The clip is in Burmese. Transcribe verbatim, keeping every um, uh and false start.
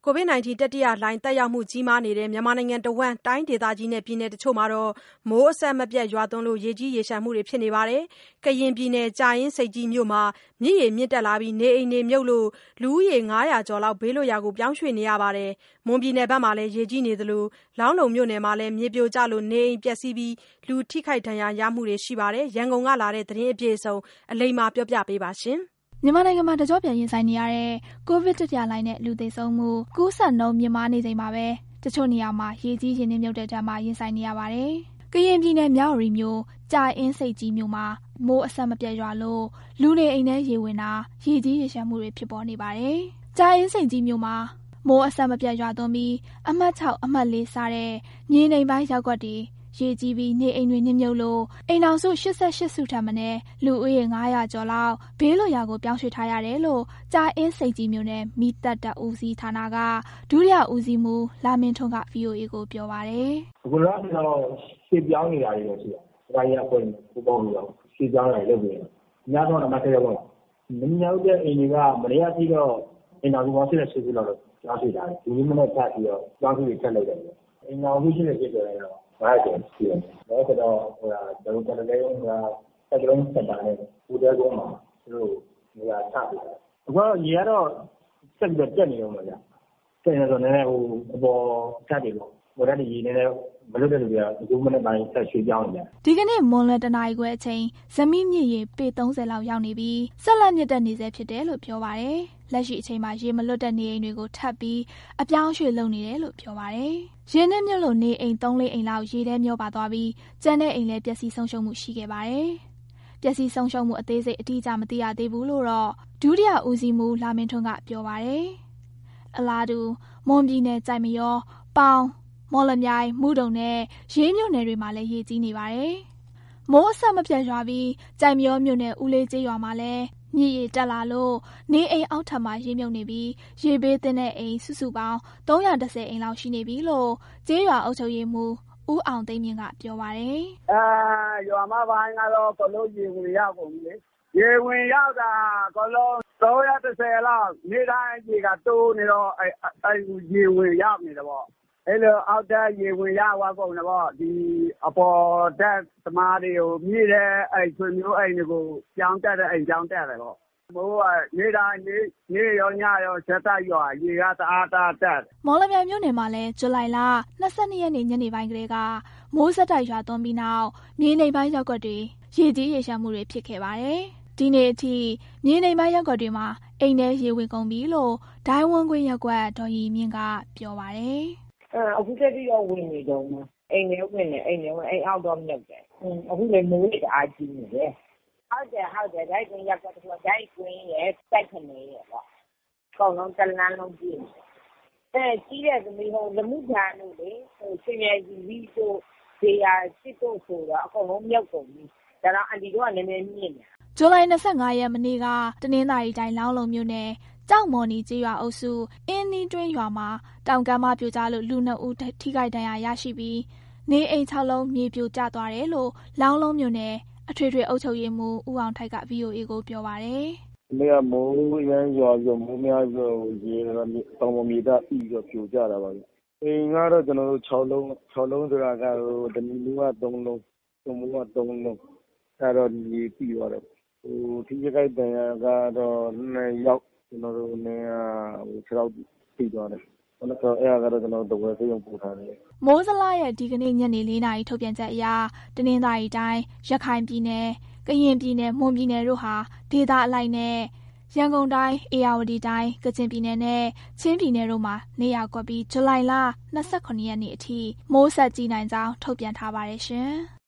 ကိုဗစ် ၁၉ တတိယလှိုင်းသက်ရောက်မှုကြီးမားနေတဲ့မြန်မာနိုင်ငံတဝန်းတိုင်းဒေသကြီးနဲ့ပြည်နယ်တချို့မှာမိုးအဆက်မပြတ်ရွာသွန်းလို့ရေကြီးရေလျှံမှုတွေဖြစ်နေပါတယ်။ကရင်ပြည်နယ်ကြာအင်းဆိပ်ကြီးမြို့မှာမြစ်ရေမြင့်တက်လာပြီးနေအိမ်တွေမြုပ်လို့လူဦးရေငါးရာကျော်လောက်ဘေးလွတ်ရာကိုပြောင်းရွှေ့နေရပါတယ်။မွန်ပြည်နယ်ဘက်မှာလည်းရေကြီးနေသလိုလောင်းလုံမြို့နယ်မှာလည်းမြေပြိုကျလို့နေအိမ်ပျက်စီးပြီးလူထိခိုက်ဒဏ်ရာရမှုတွေရှိပါတယ်။ရန်ကုန်ကလာတဲ့သတင်းအပြည့်အစုံအလိမ္မာပြောပြပေးပါရှင်။မြန်မာနိုင်ငံမှာတကြော့ပြန်ရင်ဆိုင်နေရတဲ့ကိုဗစ်တတိယလှိုင်းနဲ့လူသေဆုံးမှုကူးစက်နှုန်းမြင့်မားနေချိန်မှာပဲတချို့နေရာမှာရေကြီးရေနစ်မြုပ်တဲ့ဒဏ်မှာရင်ဆိုင်နေရပါတယ်။ကရင်ပြည်နယ်မြဝတီမြို့ကြာအင်းဆိပ်ကြီးမြို့မှာမိုးအဆက်မပြတ်ရွာလို့လူနေအိမ်ထဲရေဝင်တာရေကြီးရေလျှံမှုတွေဖြစ်ပေါ်နေပါတယ်။ကြာအင်းဆိပ်ကြီးမြို့မှာမိုးအဆက်မပြတ်ရွာသွန်းပြီးအမှတ်၆အမှတ်၄စတဲ့မြေနိမ့်ပိုင်းရပ်ကွက်တွေရေကြီးပြီးနေအိမ်တွေနစ်မြုပ်လို့အိမ်ထောင်စု၈၈စုထပ်မံနဲ့လူဦးရေငါးရာကျော်လောက်ဘေးလွတ်ရာကိုပြောင်းရွှေ့ထားရတယ်လို့ကြာအင်းဆိပ်ကြီးမြို့နယ်မိသက်တပ်ဦးစီးဌာနကဒုတိယဦးစီးမှူးလာမင်းထွန်းက ဗွီအိုအေကိုပြောပါတယ်။အခုတော့ကျွန်တော်ရှေ့ပြောင်းနေတာတွေရှိတယ်။ဒါရအခွင့်ပူပေါင်းပြီးတော့ရှေ့ပြောင်းရတယ်လုပ်ပြီးတော့ညတော့နံပါတ်၁ရောက်တော့မင်းရောက်တဲ့အိမ်တွေကမရရပြီးတော့အိမ်တော်ကရှိတဲ့ရှေ့စုလောက်တော့ပြောင်းရွှေ့တာဒီနေ့မနေ့ထပ်ပြီးတော့ပြောင်းရွှေ့ချက်လိုက်တယ်။အိမ်တော်ရှိတဲ့ရှေ့ဆိုရင်တော့ဘာကြောင့်ရှိလဲ။ဒါကတော့ဟိုကျွန်တော်တို့လည်းဟိုစက်ကလုံးစက်တာနဲ့ပူတဲ့ကုန်းမှာသူတို့နေရာချပြီးတယ်။အခုတော့ရေကတော့စက်ပြီးတက်နေအောင်ပါဗျာ။တက်နေတော့လည်းဟိုအပေါ်ချတယ်ပေါ့။ဘောဓာတ်ရေနေလည်းမလွတ်တဲ့လူတွေကအခုမနေ့ပိုင်းဆက်ရွှေ့ပြောင်းနေတယ်။ဒီကနေ့မွန်လွယ်တနာရီခွဲအချိန်ဇမီးမြစ်ရေပေသုံးဆယ်လောက်ရောက်နေပြီးဆက်လက်မြင့်တက်နေစေဖြစ်တယ်လို့ပြောပါတယ်။လက်ရှိအချိန်မှာရေမလွတ်တဲ့နေအိမ်တွေကိုထပ်ပြီးအပြောင်းရွှေ့လုပ်နေတယ်လို့ပြောပါတယ်။ရေနဲ့မြုပ်လို့နေအိမ်သုံးလေးအိမ်လောက်ရေထဲမျောပါသွားပြီးကျန်တဲ့အိမ်လည်းပျက်စီးဆုံးရှုံးမှုရှိခဲ့ပါတယ်။ပျက်စီးဆုံးရှုံးမှုအသေးစိတ်အတိအကျမသိရသေးဘူးလို့တော့ဒုတိယဦးစီးမှူးလာမင်းထွန်းကပြောပါတယ်။အလားတူမွန်ပြည်နယ်ကြိုက်မရောပေါင်မော်လမြိုင်မှုတုံနဲ့ရေးမြို့နယ်တွေမှာလည်းရေကြီးနေပါတယ်။မိုးအဆက်မပြတ်ရွာပြီးကြိုက်မရောမြို့နယ်ဦးလေးကျေးရွာမှာလည်းမြစ်ရေတက်လာလို့နေအိမ်အောက်ထပ်မှာရေမြုပ်နေပြီးရေဘေးသင့်တဲ့အိမ်စုစုပေါင်းသုံးရာ၁၀အိမ်လောက်ရှိနေပြီလို့ကျေးရွာအုပ်ချုပ်ရေးမှူးဦးအောင်သိန်းမြင့်ကပြောပါတယ်။အဲရွာမပိုင်းကတော့ကလုံးရေဝင်ရောက်ကုန်ပြီလေ။ရေဝင်ရောက်တာကလုံးသုံးရာ၁၀လောက်နေတိုင်းရေကတိုးနေတော့အဲအဲရေဝင်ရောက်နေတယ်ပေါ့။အဲ့လိုအောက်တက်ရေဝင်ရသွားကုန်တယ်ပေါ့ဒီအပေါ်တက်သမားတွေကိုမြည်တဲ့အဲ့ဆွေမျိုးအိမ်တွေကိုကြောင်းတက်တဲ့အိမ်ကြောင်းတက်တယ်ပေါ့မိုးကနေတိုင်းနေနေရောညရောဆက်တိုက်ရွာရေကတအားတအားတက်မော်လမြိုင်မြို့နယ်မှာလည်းဇူလိုင်လ၂၂ရက်နေ့ညနေပိုင်းကလေးကမိုးဆက်တိုက်ရွာသွန်းပြီးနောက်မြေနိမ့်ပိုင်းရပ်ကွက်တွေရေကြီးရေလျှံမှုတွေဖြစ်ခဲ့ပါတယ်ဒီနေ့အထိမြေနိမ့်ပိုင်းရပ်ကွက်တွေမှာအိမ်ထဲရေဝင်ကုန်ပြီလို့ဒိုင်းဝန်းကွင်းရပ်ကွက်ဒေါ်ရီမြင့်ကပြောပါတယ်အခုတည်းကဝင်နေတော့မှအိမ်ထဲဝင်နေအိမ်ထဲဝင်အိမ်အောက်တော့မြုပ်တယ်။အခုလည်းမိုးတွေအားကြီးနေတယ်။ဟုတ်တယ်ဟုတ်တယ်ဒါကွင်းရက်ကတော့ဒါကွင်းရဲ့စိုက်ခနေရဲ့ပေါ့။ကောင်းလုံးတလန်းလုံးကြည့်။အဲကြီးတဲ့သမီးဟိုလမှုခံလို့လေဟိုရှင်ရဲ့ကြီးတို့ဒေယာစစ်တို့ဆိုတော့အကုန်လုံးမြုပ်ကုန်ပြီ။ဒါတော့အန်တီတို့ကနည်းနည်းမြင့်နေ။ဇူလိုင်၂၅ရက်မနေ့ကတနင်္သာရီတိုင်းလောင်းလုံမြို့နယ်ကြောက်မော်နီကျေးရွာအုပ်စုအင်းနီးတွင်းရွာမှာတောင်ကမ်းမပြိုကျလို့လူနှစ်ဦးထိခိုက်ဒဏ်ရာရရှိပြီးနေအိမ်၆လုံးမြေပြိုကျသွားတယ်လို့လောင်းလုံးမြို့နယ်အထွေထွေအုပ်ချုပ်ရေးမှူးဦးအောင်ထိုက်က ဗွီအိုအေကိုပြောပါတယ်။ဒီကမိုးရမ်းရွာပြီးမိုးများဆိုရေတောင်ပေါ်မြေသားပြီးတော့ပြိုကျတာပါ။အိမ်ကတော့ကျွန်တော်တို့၆လုံး၆လုံးဆိုတာကဟိုတမီလူက၃လုံးသုံးမိုးက၃လုံးအဲ့တော့မြေပြီးသွားတယ်။ဟိုထိခိုက်ဒဏ်ရာကတော့နှစ်ယောက်ကျွန်တော်တို့နေဟိုခြေထောက်ထိသွားတယ်။အဲ့တော့အဲ့ဒါကတော့ကျွန်တော်တို့တဝဲဆေးရုံပို့ထားတယ်။မိုးစလားရဲ့ဒီကနေ့ညနေ၄နာရီထုတ်ပြန်ချက်အရတနင်္သာရီတိုင်းရခိုင်ပြည်နယ်ကရင်ပြည်နယ်မွန်ပြည်နယ်တို့ဟာဒေသအလိုက်နဲ့ရန်ကုန်တိုင်းအေရဝတီတိုင်းကချင်ပြည်နယ်နဲ့ချင်းပြည်နယ်တို့မှာနေရာကွက်ပြီးဇူလိုင်လ၂၇ရက်နေ့အထိမိုးဆက်ကြီးနိုင်ကြောင်းထုတ်ပြန်ထားပါတယ်ရှင်။